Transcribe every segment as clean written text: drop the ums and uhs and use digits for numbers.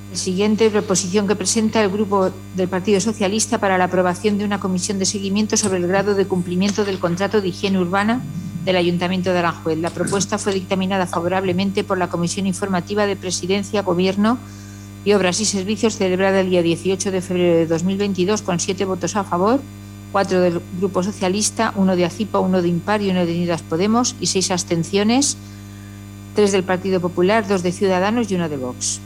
El siguiente, proposición que presenta el Grupo del Partido Socialista para la aprobación de una comisión de seguimiento sobre el grado de cumplimiento del contrato de higiene urbana del Ayuntamiento de Aranjuez. La propuesta fue dictaminada favorablemente por la Comisión Informativa de Presidencia, Gobierno y Obras y Servicios, celebrada el día 18 de febrero de 2022, con 7 votos a favor, 4 del Grupo Socialista, 1 de ACIPA, 1 de Impar y 1 de Unidas Podemos y 6 abstenciones, 3 del Partido Popular, 2 de Ciudadanos y 1 de Vox.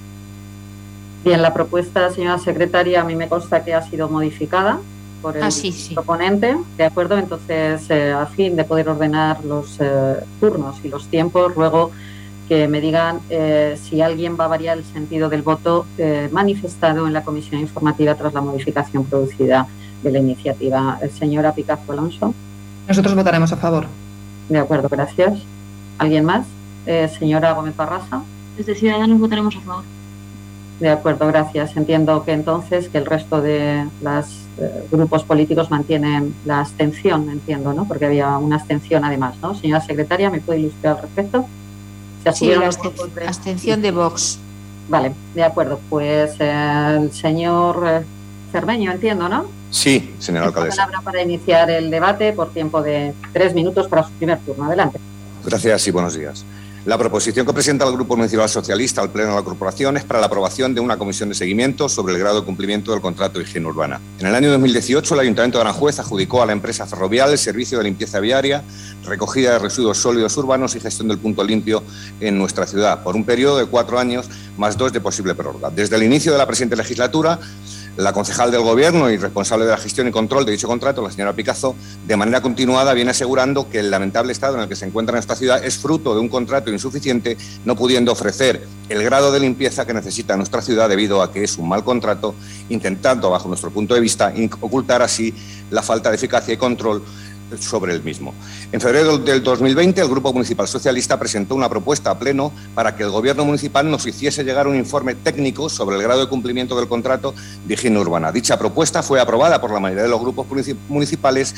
Bien, la propuesta, señora secretaria, a mí me consta que ha sido modificada por el proponente, ¿de acuerdo? Entonces, a fin de poder ordenar los turnos y los tiempos, ruego que me digan si alguien va a variar el sentido del voto manifestado en la comisión informativa tras la modificación producida de la iniciativa. Señora Picazo Alonso. Nosotros votaremos a favor. De acuerdo, gracias. ¿Alguien más? Señora Gómez Barrasa. Desde Ciudadanos votaremos a favor. De acuerdo, gracias. Entiendo que entonces que el resto de los grupos políticos mantienen la abstención, entiendo, ¿no? Porque había una abstención además, ¿no? Señora secretaria, ¿me puede ilustrar al respecto? Sí, la abstención de Vox. Vale, de acuerdo. Pues el señor Cermeño, entiendo, ¿no? Sí, señora alcaldesa. La palabra para iniciar el debate por tiempo de 3 minutos para su primer turno. Adelante. Gracias y buenos días. La proposición que presenta el Grupo Municipal Socialista al Pleno de la Corporación es para la aprobación de una comisión de seguimiento sobre el grado de cumplimiento del contrato de higiene urbana. En el año 2018, el Ayuntamiento de Aranjuez adjudicó a la empresa Ferrovial el servicio de limpieza viaria, recogida de residuos sólidos urbanos y gestión del punto limpio en nuestra ciudad, por un periodo de 4 años más 2 de posible prórroga. Desde el inicio de la presente legislatura, la concejal del Gobierno y responsable de la gestión y control de dicho contrato, la señora Picazo, de manera continuada viene asegurando que el lamentable estado en el que se encuentra nuestra ciudad es fruto de un contrato insuficiente, no pudiendo ofrecer el grado de limpieza que necesita nuestra ciudad debido a que es un mal contrato, intentando, bajo nuestro punto de vista, ocultar así la falta de eficacia y control sobre el mismo. En febrero del 2020, el Grupo Municipal Socialista presentó una propuesta a pleno para que el Gobierno municipal nos hiciese llegar un informe técnico sobre el grado de cumplimiento del contrato de higiene urbana. Dicha propuesta fue aprobada por la mayoría de los grupos municipales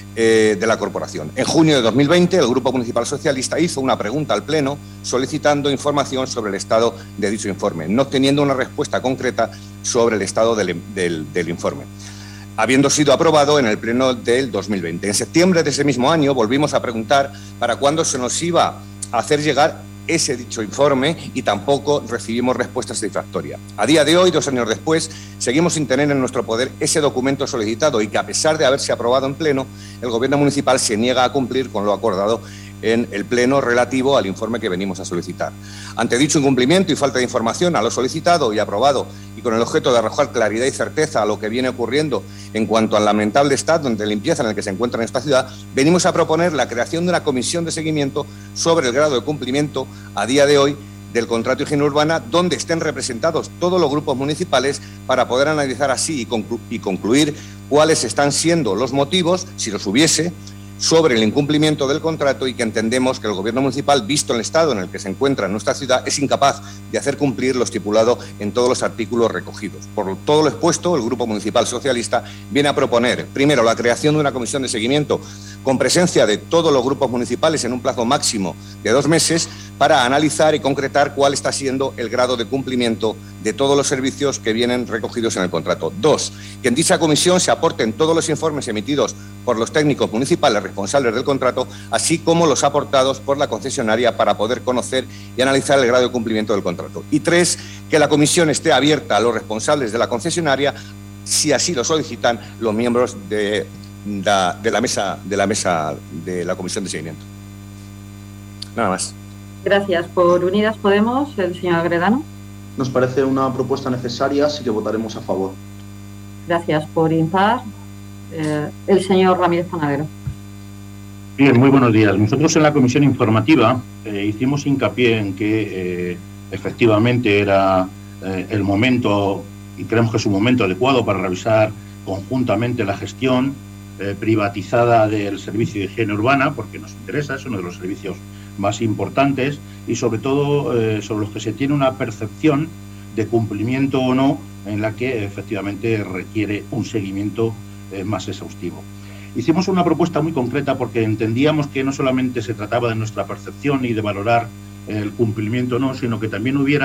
de la corporación. En junio de 2020, el Grupo Municipal Socialista hizo una pregunta al Pleno solicitando información sobre el estado de dicho informe, no obteniendo una respuesta concreta sobre el estado del informe, habiendo sido aprobado en el Pleno del 2020. En septiembre de ese mismo año volvimos a preguntar para cuándo se nos iba a hacer llegar ese dicho informe y tampoco recibimos respuesta satisfactoria. A día de hoy, 2 años después, seguimos sin tener en nuestro poder ese documento solicitado y que, a pesar de haberse aprobado en Pleno, el Gobierno municipal se niega a cumplir con lo acordado en el Pleno relativo al informe que venimos a solicitar. Ante dicho incumplimiento y falta de información a lo solicitado y aprobado y con el objeto de arrojar claridad y certeza a lo que viene ocurriendo en cuanto al lamentable estado de limpieza en el que se encuentra en esta ciudad, venimos a proponer la creación de una comisión de seguimiento sobre el grado de cumplimiento a día de hoy del contrato de higiene urbana, donde estén representados todos los grupos municipales para poder analizar así y concluir cuáles están siendo los motivos, si los hubiese, sobre el incumplimiento del contrato y que entendemos que el Gobierno municipal, visto el estado en el que se encuentra en nuestra ciudad, es incapaz de hacer cumplir lo estipulado en todos los artículos recogidos. Por todo lo expuesto, el Grupo Municipal Socialista viene a proponer, primero, la creación de una comisión de seguimiento con presencia de todos los grupos municipales en un plazo máximo de 2 meses para analizar y concretar cuál está siendo el grado de cumplimiento de todos los servicios que vienen recogidos en el contrato. 2, que en dicha comisión se aporten todos los informes emitidos por los técnicos municipales responsables del contrato, así como los aportados por la concesionaria para poder conocer y analizar el grado de cumplimiento del contrato. Y 3, que la comisión esté abierta a los responsables de la concesionaria, si así lo solicitan los miembros de la mesa de la comisión de seguimiento. Nada más. Gracias. Por Unidas Podemos, el señor Agredano. Nos parece una propuesta necesaria, así que votaremos a favor. Gracias. Por Impar, el señor Ramírez Panadero. Bien, muy buenos días. Nosotros en la comisión informativa hicimos hincapié en que efectivamente era el momento, y creemos que es un momento adecuado para revisar conjuntamente la gestión privatizada del servicio de higiene urbana, porque nos interesa, es uno de los servicios más importantes y sobre todo sobre los que se tiene una percepción de cumplimiento o no, en la que efectivamente requiere un seguimiento más exhaustivo. Hicimos una propuesta muy concreta porque entendíamos que no solamente se trataba de nuestra percepción y de valorar el cumplimiento o no, sino que también hubiera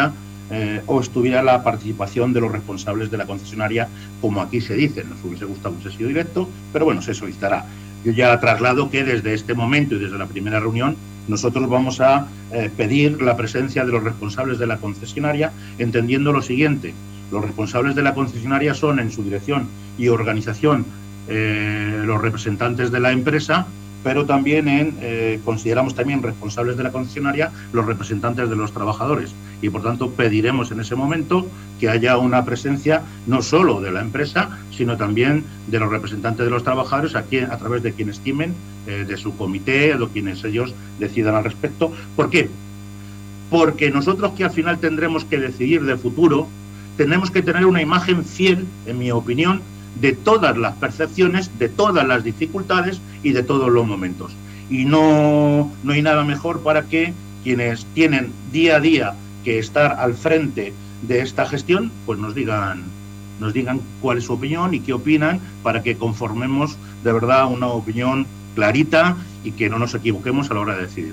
o estuviera la participación de los responsables de la concesionaria, como aquí se dice. Nos hubiese gustado un sesión directo, pero bueno, se solicitará. Yo ya traslado que desde este momento y desde la primera reunión nosotros vamos a pedir la presencia de los responsables de la concesionaria, entendiendo lo siguiente: los responsables de la concesionaria son, en su dirección y organización, los representantes de la empresa, pero también consideramos también responsables de la concesionaria los representantes de los trabajadores, y por tanto pediremos en ese momento que haya una presencia no solo de la empresa, sino también de los representantes de los trabajadores, a través de quien estimen, de su comité, o quienes ellos decidan al respecto. ¿Por qué? Porque nosotros, que al final tendremos que decidir de futuro, tenemos que tener una imagen fiel, en mi opinión, de todas las percepciones, de todas las dificultades y de todos los momentos. Y no hay nada mejor para que quienes tienen día a día que estar al frente de esta gestión, pues nos digan cuál es su opinión y qué opinan, para que conformemos de verdad una opinión clarita y que no nos equivoquemos a la hora de decidir.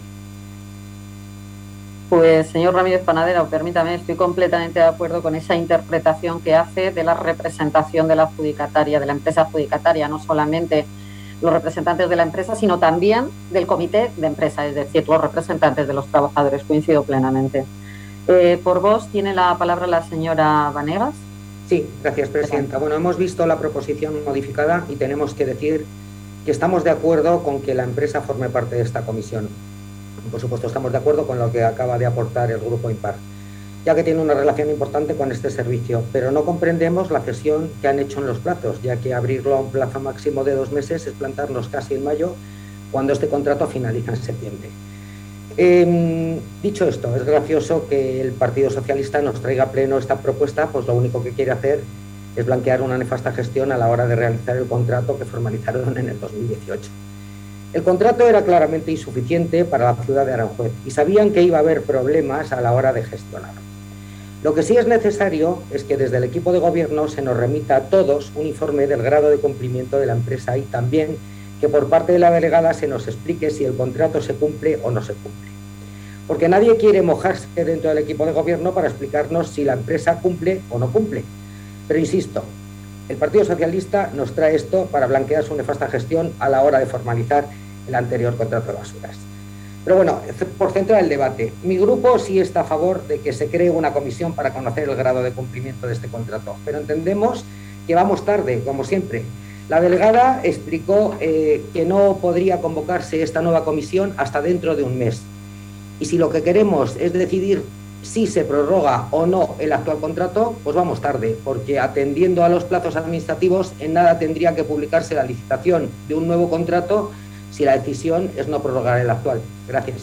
Pues, señor Ramírez Panadero, permítame, estoy completamente de acuerdo con esa interpretación que hace de la representación de la adjudicataria, de la empresa adjudicataria, no solamente los representantes de la empresa, sino también del comité de empresa, es decir, los representantes de los trabajadores. Coincido plenamente. Por vos tiene la palabra la señora Vanegas. Sí, gracias, presidenta. Bueno, hemos visto la proposición modificada y tenemos que decir que estamos de acuerdo con que la empresa forme parte de esta comisión. Por supuesto, estamos de acuerdo con lo que acaba de aportar el Grupo Impar, ya que tiene una relación importante con este servicio, pero no comprendemos la cesión que han hecho en los plazos, ya que abrirlo a un plazo máximo de 2 meses es plantarnos casi en mayo, cuando este contrato finaliza en septiembre. Dicho esto, es gracioso que el Partido Socialista nos traiga a pleno esta propuesta, pues lo único que quiere hacer es blanquear una nefasta gestión a la hora de realizar el contrato que formalizaron en el 2018. El contrato era claramente insuficiente para la ciudad de Aranjuez y sabían que iba a haber problemas a la hora de gestionarlo. Lo que sí es necesario es que desde el equipo de gobierno se nos remita a todos un informe del grado de cumplimiento de la empresa, y también que por parte de la delegada se nos explique si el contrato se cumple o no se cumple. Porque nadie quiere mojarse dentro del equipo de gobierno para explicarnos si la empresa cumple o no cumple. Pero insisto, el Partido Socialista nos trae esto para blanquear su nefasta gestión a la hora de formalizar el anterior contrato de basuras. Pero bueno, por centrar el debate, mi grupo sí está a favor de que se cree una comisión para conocer el grado de cumplimiento de este contrato, pero entendemos que vamos tarde, como siempre. La delegada explicó que no podría convocarse esta nueva comisión hasta dentro de un mes. Y si lo que queremos es decidir si se prorroga o no el actual contrato, pues vamos tarde, porque atendiendo a los plazos administrativos, en nada tendría que publicarse la licitación de un nuevo contrato si la decisión es no prorrogar el actual. Gracias.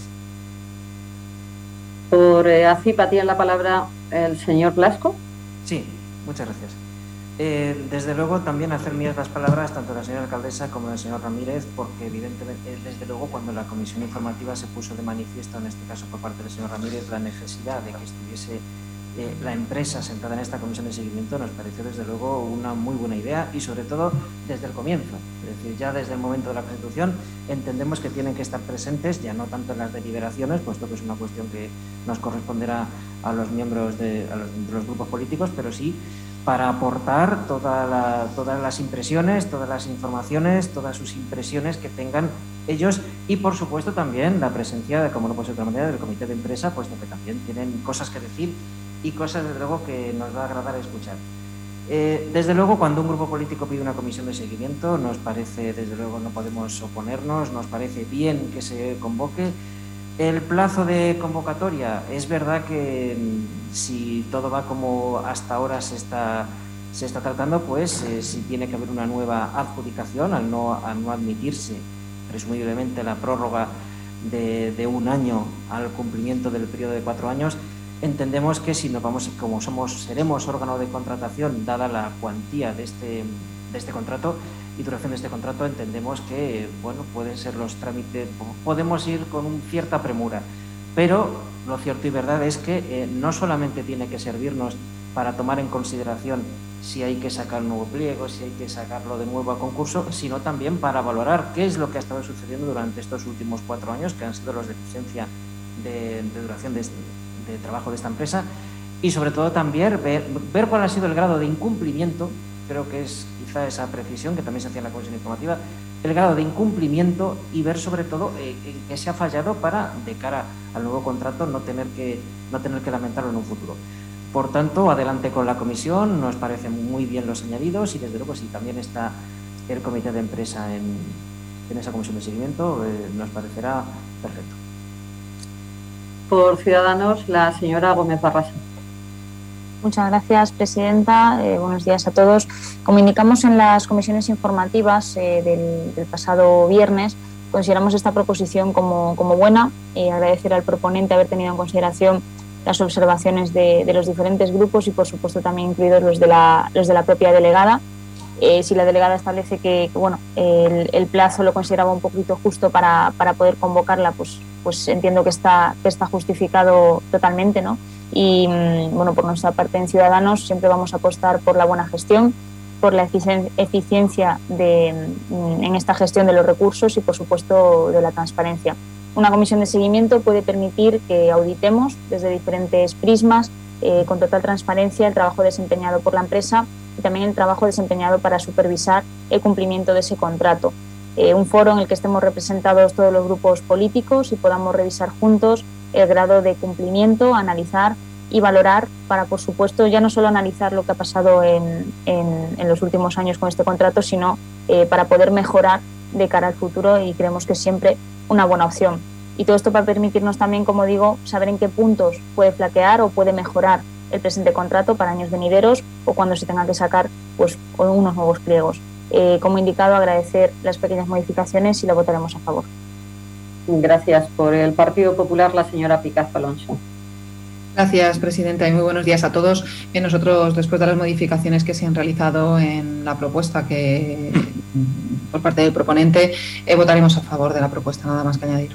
Por ACIPA tiene la palabra el señor Blasco. Sí, muchas gracias. Desde luego también hacer mías las palabras tanto de la señora alcaldesa como del señor Ramírez, porque evidentemente, desde luego, cuando la comisión informativa se puso de manifiesto, en este caso por parte del señor Ramírez, la necesidad de que estuviese la empresa sentada en esta comisión de seguimiento, nos pareció desde luego una muy buena idea, y sobre todo desde el comienzo, es decir, ya desde el momento de la constitución entendemos que tienen que estar presentes, ya no tanto en las deliberaciones, puesto que es una cuestión que nos corresponderá a los miembros de los grupos políticos, pero sí para aportar todas las impresiones, todas las informaciones, todas sus impresiones que tengan ellos, y por supuesto también la presencia, como no puede ser de otra manera, del comité de empresa, puesto que también tienen cosas que decir y cosas desde luego que nos va a agradar escuchar. Desde luego, cuando un grupo político pide una comisión de seguimiento, nos parece, desde luego no podemos oponernos, nos parece bien que se convoque. El plazo de convocatoria, es verdad que si todo va como hasta ahora se está tratando, pues si tiene que haber una nueva adjudicación, al no admitirse presumiblemente la prórroga de 1 año al cumplimiento del periodo de 4 años, entendemos que si nos vamos, como seremos órgano de contratación, dada la cuantía de este contrato y duración de este contrato, entendemos que bueno, pueden ser los trámites, podemos ir con cierta premura, pero lo cierto y verdad es que no solamente tiene que servirnos para tomar en consideración si hay que sacar un nuevo pliego, si hay que sacarlo de nuevo a concurso, sino también para valorar qué es lo que ha estado sucediendo durante estos últimos 4 años, que han sido los de eficiencia de duración de trabajo de esta empresa, y sobre todo también ver cuál ha sido el grado de incumplimiento, creo que es quizá esa precisión que también se hacía en la comisión informativa, el grado de incumplimiento y ver sobre todo qué se ha fallado para, de cara al nuevo contrato, no tener que lamentarlo en un futuro. Por tanto, adelante con la comisión, nos parecen muy bien los añadidos y desde luego si también está el comité de empresa en esa comisión de seguimiento, nos parecerá perfecto. Por Ciudadanos, la señora Gómez Barrasa. Muchas gracias, presidenta. Buenos días a todos. Como indicamos en las comisiones informativas del pasado viernes, consideramos esta proposición como buena y agradecer al proponente haber tenido en consideración las observaciones de los diferentes grupos y, por supuesto, también incluidos los de la propia delegada. Si la delegada establece que el plazo lo consideraba un poquito justo para poder convocarla, pues entiendo que está justificado totalmente, ¿no? Y por nuestra parte en Ciudadanos siempre vamos a apostar por la buena gestión, por la eficiencia en esta gestión de los recursos y, por supuesto, de la transparencia. Una comisión de seguimiento puede permitir que auditemos desde diferentes prismas, con total transparencia, el trabajo desempeñado por la empresa y también el trabajo desempeñado para supervisar el cumplimiento de ese contrato. Un foro en el que estemos representados todos los grupos políticos y podamos revisar juntos el grado de cumplimiento, analizar y valorar para, por supuesto, ya no solo analizar lo que ha pasado en los últimos años con este contrato, sino para poder mejorar de cara al futuro, y creemos que es siempre una buena opción. Y todo esto para permitirnos también, como digo, saber en qué puntos puede flaquear o puede mejorar el presente contrato para años venideros o cuando se tenga que sacar unos nuevos pliegos. Como indicado, agradecer las pequeñas modificaciones y lo votaremos a favor. Gracias. Por el Partido Popular, la señora Picazo Alonso. Gracias, presidenta, y muy buenos días a todos. Bien, nosotros, después de las modificaciones que se han realizado en la propuesta por parte del proponente, votaremos a favor de la propuesta, nada más que añadir.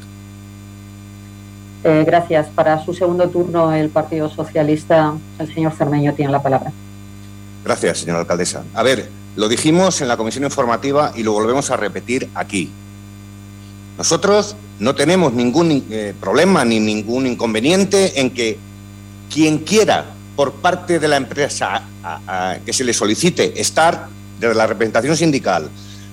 Gracias. Para su segundo turno, el Partido Socialista, el señor Cermeño tiene la palabra. Gracias, señora alcaldesa. A ver, lo dijimos en la comisión informativa y lo volvemos a repetir aquí. Nosotros no tenemos ningún problema ni ningún inconveniente en que quien quiera, por parte de la empresa, que se le solicite estar, desde la representación sindical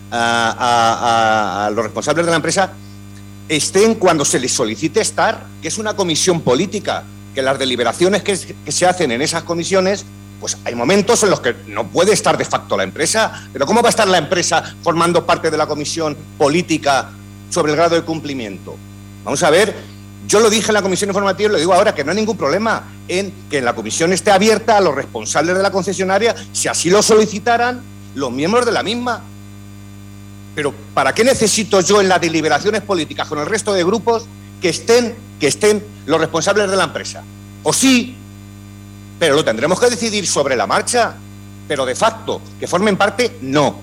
a los responsables de la empresa, estén cuando se les solicite estar, que es una comisión política, que las deliberaciones que se hacen en esas comisiones, pues hay momentos en los que no puede estar de facto la empresa. Pero ¿cómo va a estar la empresa formando parte de la comisión política sobre el grado de cumplimiento? Vamos a ver, yo lo dije en la comisión informativa y lo digo ahora, que no hay ningún problema en que la comisión esté abierta a los responsables de la concesionaria, si así lo solicitaran los miembros de la misma. Pero ¿para qué necesito yo en las deliberaciones políticas con el resto de grupos que estén los responsables de la empresa? O sí, pero lo tendremos que decidir sobre la marcha, pero de facto, que formen parte, no.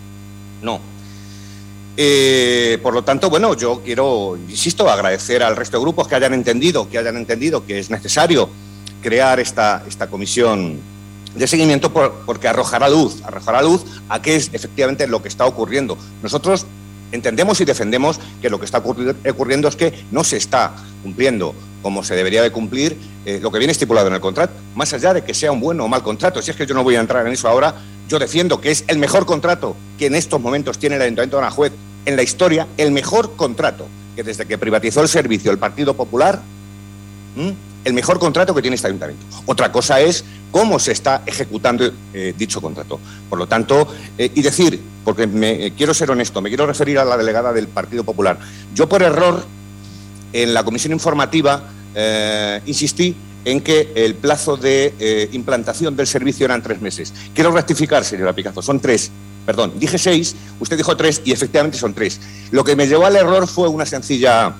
Por lo tanto, bueno, yo quiero, insisto, agradecer al resto de grupos que hayan entendido que es necesario crear esta comisión de seguimiento porque arrojará luz a qué es efectivamente lo que está ocurriendo. Nosotros entendemos y defendemos que lo que está ocurriendo es que no se está cumpliendo como se debería de cumplir lo que viene estipulado en el contrato, más allá de que sea un buen o mal contrato. Si es que yo no voy a entrar en eso ahora, yo defiendo que es el mejor contrato que en estos momentos tiene el Ayuntamiento de Aranjuez en la historia, el mejor contrato que desde que privatizó el servicio el Partido Popular, el mejor contrato que tiene este ayuntamiento. Otra cosa es cómo se está ejecutando dicho contrato. Por lo tanto, y decir, porque quiero ser honesto, me quiero referir a la delegada del Partido Popular. Yo por error, en la comisión informativa, insistí en que el plazo de implantación del servicio eran 3 meses. Quiero rectificar, señora Picazo, son 3. Perdón, dije 6, usted dijo 3 y efectivamente son 3. Lo que me llevó al error fue una sencilla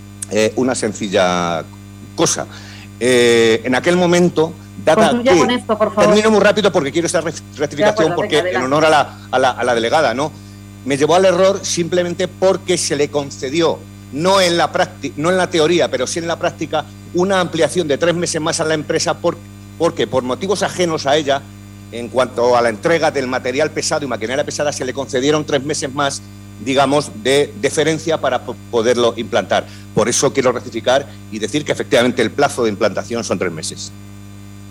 cosa. En aquel momento, dada que, con esto, por favor. Termino muy rápido porque quiero esta rectificación, porque en honor a la delegada, ¿no? Me llevó al error simplemente porque se le concedió, no en la teoría, pero sí en la práctica, una ampliación de 3 meses más a la empresa porque por motivos ajenos a ella, en cuanto a la entrega del material pesado y maquinaria pesada, se le concedieron 3 meses más, digamos, de deferencia para poderlo implantar. Por eso quiero rectificar y decir que efectivamente el plazo de implantación son 3 meses.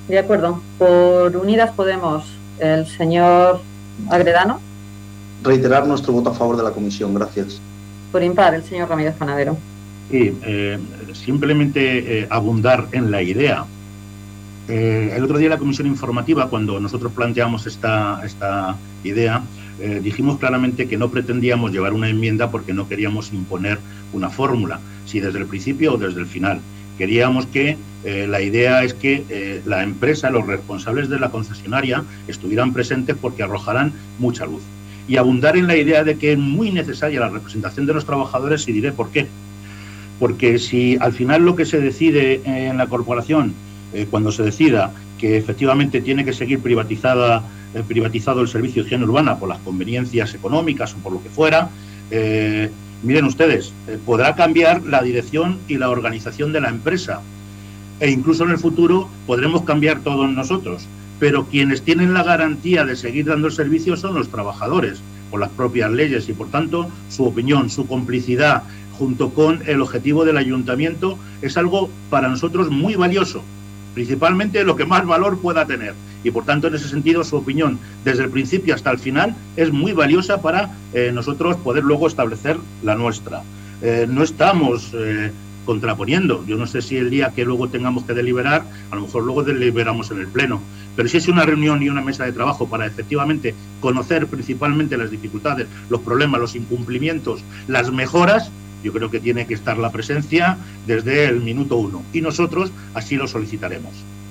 De acuerdo. Por Unidas Podemos, el señor Agredano. Reiterar nuestro voto a favor de la comisión. Gracias. Por impar, el señor Ramírez Panadero. Sí, simplemente abundar en la idea. El otro día en la comisión informativa, cuando nosotros planteamos esta idea, dijimos claramente que no pretendíamos llevar una enmienda porque no queríamos imponer una fórmula, si desde el principio o desde el final. Queríamos que la idea es que la empresa, los responsables de la concesionaria estuvieran presentes porque arrojarán mucha luz. Y abundar en la idea de que es muy necesaria la representación de los trabajadores, y diré por qué. Porque si al final lo que se decide en la corporación, cuando se decida que efectivamente tiene que seguir privatizado el servicio de higiene urbana por las conveniencias económicas o por lo que fuera, miren ustedes, podrá cambiar la dirección y la organización de la empresa, e incluso en el futuro podremos cambiar todos nosotros, pero quienes tienen la garantía de seguir dando el servicio son los trabajadores, por las propias leyes, y por tanto su opinión, su complicidad, junto con el objetivo del ayuntamiento, es algo para nosotros muy valioso, principalmente lo que más valor pueda tener, y por tanto en ese sentido su opinión desde el principio hasta el final es muy valiosa para nosotros poder luego establecer la nuestra. No estamos contraponiendo, yo no sé si el día que luego tengamos que deliberar, a lo mejor luego deliberamos en el pleno, pero si es una reunión y una mesa de trabajo para efectivamente conocer principalmente las dificultades, los problemas, los incumplimientos, las mejoras, yo creo que tiene que estar la presencia desde el minuto 1, y nosotros así lo solicitaremos.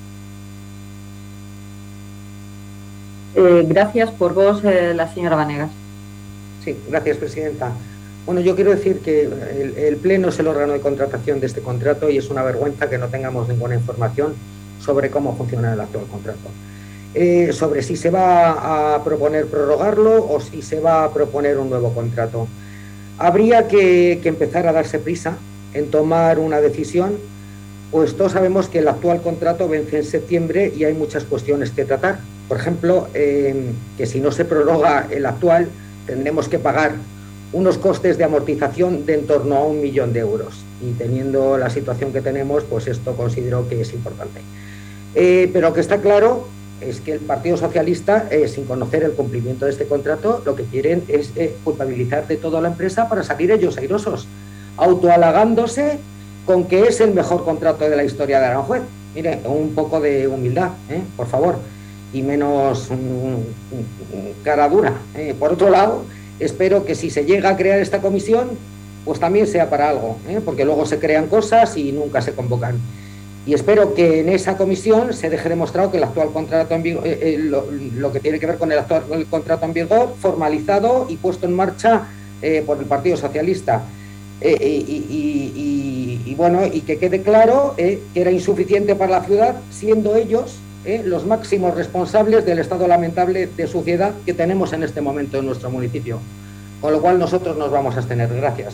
Gracias. Por vos, la señora Vanegas. Sí, gracias, presidenta. Bueno, yo quiero decir que el Pleno es el órgano de contratación de este contrato y es una vergüenza que no tengamos ninguna información sobre cómo funciona el actual contrato. Sobre si se va a proponer prorrogarlo o si se va a proponer un nuevo contrato. Habría que empezar a darse prisa en tomar una decisión, pues todos sabemos que el actual contrato vence en septiembre y hay muchas cuestiones que tratar. Por ejemplo, que si no se prorroga el actual, tendremos que pagar unos costes de amortización de en torno a 1 millón de euros. Y teniendo la situación que tenemos, pues esto considero que es importante. Pero que está claro es que el Partido Socialista, sin conocer el cumplimiento de este contrato, lo que quieren es culpabilizar de toda la empresa para salir ellos airosos, autohalagándose con que es el mejor contrato de la historia de Aranjuez. Mire, un poco de humildad, por favor, y menos cara dura. Por otro lado, espero que si se llega a crear esta comisión, pues también sea para algo, porque luego se crean cosas y nunca se convocan. Y espero que en esa comisión se deje demostrado que el actual contrato en vigor, lo que tiene que ver con el actual contrato en vigor, formalizado y puesto en marcha por el Partido Socialista. Bueno, y que quede claro que era insuficiente para la ciudad, siendo ellos los máximos responsables del estado lamentable de suciedad que tenemos en este momento en nuestro municipio. Con lo cual nosotros nos vamos a abstener. Gracias.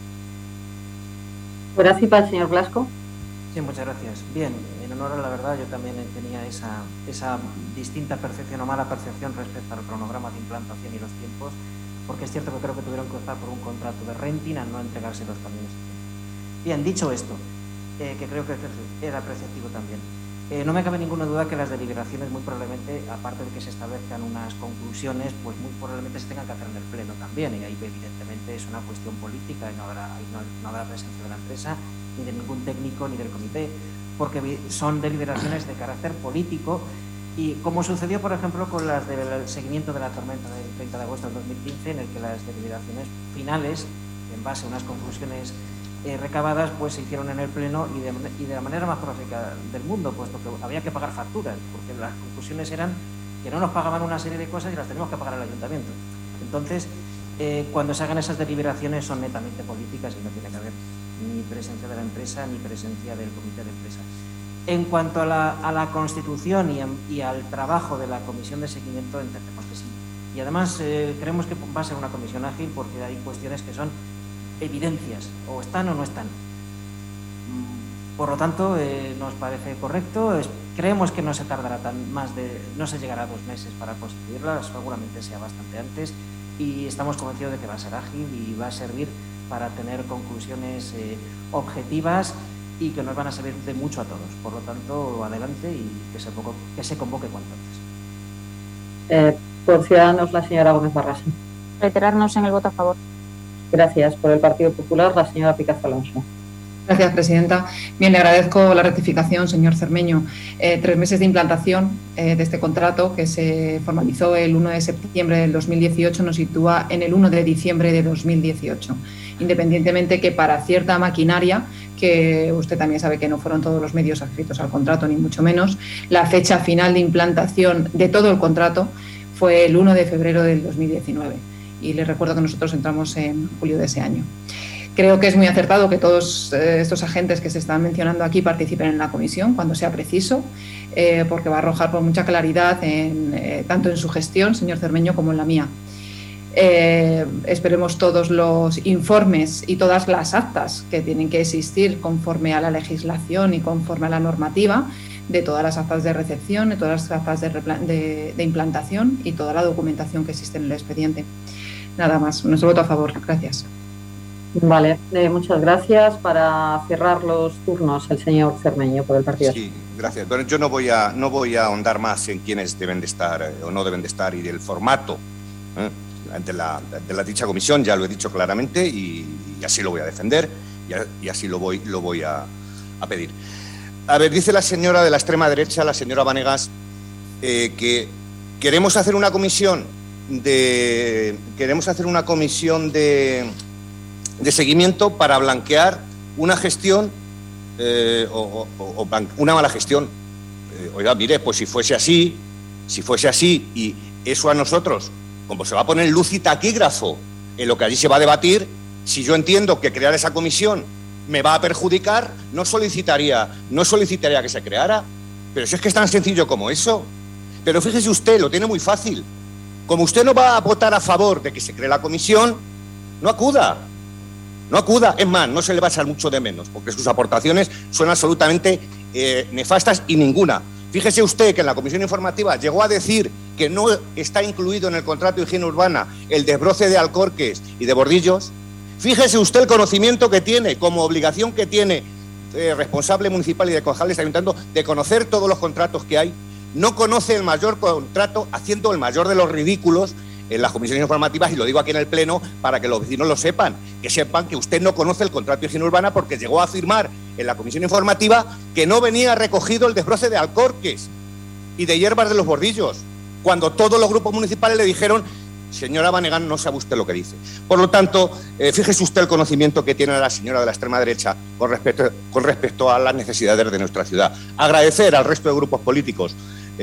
Gracias para el señor Blasco. Sí, muchas gracias. Bien, en honor a la verdad, yo también tenía esa distinta percepción o mala percepción respecto al cronograma de implantación y los tiempos, porque es cierto que creo que tuvieron que optar por un contrato de renting al no entregarse los camiones. Bien, dicho esto, que creo que era apreciativo también, no me cabe ninguna duda que las deliberaciones muy probablemente, aparte de que se establezcan unas conclusiones, pues muy probablemente se tengan que hacer en el Pleno también, y ahí evidentemente es una cuestión política y no habrá presencia de la empresa, ni de ningún técnico, ni del comité, porque son deliberaciones de carácter político, y como sucedió, por ejemplo, con las del seguimiento de la tormenta del 30 de agosto del 2015, en el que las deliberaciones finales, en base a unas conclusiones recabadas, pues se hicieron en el Pleno y de la manera más práctica del mundo, puesto que había que pagar facturas, porque las conclusiones eran que no nos pagaban una serie de cosas y las teníamos que pagar al ayuntamiento. Entonces, cuando se hagan esas deliberaciones son netamente políticas y no tiene que haber ni presencia de la empresa ni presencia del comité de empresa. En cuanto a la Constitución y al trabajo de la comisión de seguimiento, entendemos que sí. Y además creemos que va a ser una comisión ágil porque hay cuestiones que son evidencias, o están o no están. Por lo tanto, nos parece correcto. Creemos que no se tardará no se llegará a 2 meses para constituirla, seguramente sea bastante antes, y estamos convencidos de que va a ser ágil y va a servir para tener conclusiones objetivas y que nos van a servir de mucho a todos. Por lo tanto, adelante y que se convoque cuanto antes. Por Ciudadanos, la señora Gómez Barrasa. Reiterarnos en el voto a favor. Gracias. Por el Partido Popular, la señora Picazo Alonso. Gracias, presidenta. Bien, le agradezco la rectificación, señor Cermeño. 3 meses de implantación de este contrato, que se formalizó el 1 de septiembre del 2018, nos sitúa en el 1 de diciembre de 2018. Independientemente que para cierta maquinaria, que usted también sabe que no fueron todos los medios adscritos al contrato, ni mucho menos, la fecha final de implantación de todo el contrato fue el 1 de febrero del 2019. Y les recuerdo que nosotros entramos en julio de ese año. Creo que es muy acertado que todos estos agentes que se están mencionando aquí participen en la comisión cuando sea preciso, porque va a arrojar por mucha claridad tanto en su gestión, señor Cermeño, como en la mía. Esperemos todos los informes y todas las actas que tienen que existir conforme a la legislación y conforme a la normativa, de todas las actas de recepción, de todas las actas de implantación y toda la documentación que existe en el expediente. Nada más. Nuestro voto a favor. Gracias. Vale, muchas gracias. Para cerrar los turnos, el señor Cermeño, por el partido. Sí, gracias. Bueno, yo no voy a ahondar más en quiénes deben de estar o no deben de estar y del formato de la dicha comisión, ya lo he dicho claramente y así lo voy a defender y así lo voy a pedir. A ver, dice la señora de la extrema derecha, la señora Vanegas, que queremos hacer una comisión de seguimiento para blanquear una gestión una mala gestión. Oiga, mire, pues si fuese así y eso a nosotros, como se va a poner luz y taquígrafo en lo que allí se va a debatir, si yo entiendo que crear esa comisión me va a perjudicar, no solicitaría que se creara. Pero si es que es tan sencillo como eso. Pero fíjese usted, lo tiene muy fácil. Como usted no va a votar a favor de que se cree la comisión, no acuda. Es más, no se le va a echar mucho de menos, porque sus aportaciones son absolutamente nefastas y ninguna. Fíjese usted que en la comisión informativa llegó a decir que no está incluido en el contrato de higiene urbana el desbroce de Alcorques y de Bordillos. Fíjese usted el conocimiento que tiene, como obligación que tiene responsable municipal y de concejales de ayuntamiento, de conocer todos los contratos que hay. No conoce el mayor contrato, haciendo el mayor de los ridículos en las comisiones informativas, y lo digo aquí en el Pleno para que los vecinos lo sepan, que usted no conoce el contrato de higiene urbana porque llegó a afirmar en la comisión informativa que no venía recogido el desbroce de Alcorques y de Hierbas de los Bordillos, cuando todos los grupos municipales le dijeron: señora Vanegán, no sabe usted lo que dice. Por lo tanto, fíjese usted el conocimiento que tiene la señora de la extrema derecha con respecto a las necesidades de nuestra ciudad. Agradecer al resto de grupos políticos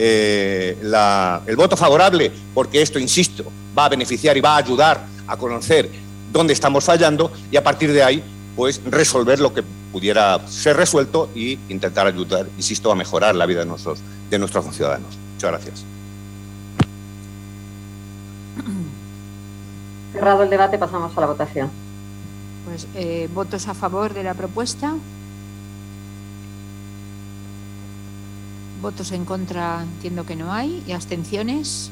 el voto favorable, porque esto, insisto, va a beneficiar y va a ayudar a conocer dónde estamos fallando y a partir de ahí, pues, resolver lo que pudiera ser resuelto y intentar ayudar, insisto, a mejorar la vida de nuestros ciudadanos. Muchas gracias. Cerrado el debate, pasamos a la votación. Pues votos a favor de la propuesta. Votos en contra, entiendo que no hay. ¿Y abstenciones?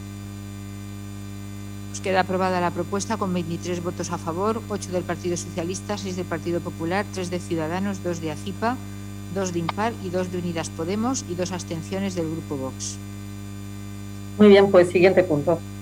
Pues queda aprobada la propuesta con 23 votos a favor, 8 del Partido Socialista, 6 del Partido Popular, 3 de Ciudadanos, 2 de ACIPA, 2 de Impar y 2 de Unidas Podemos y 2 abstenciones del Grupo Vox. Muy bien, pues siguiente punto.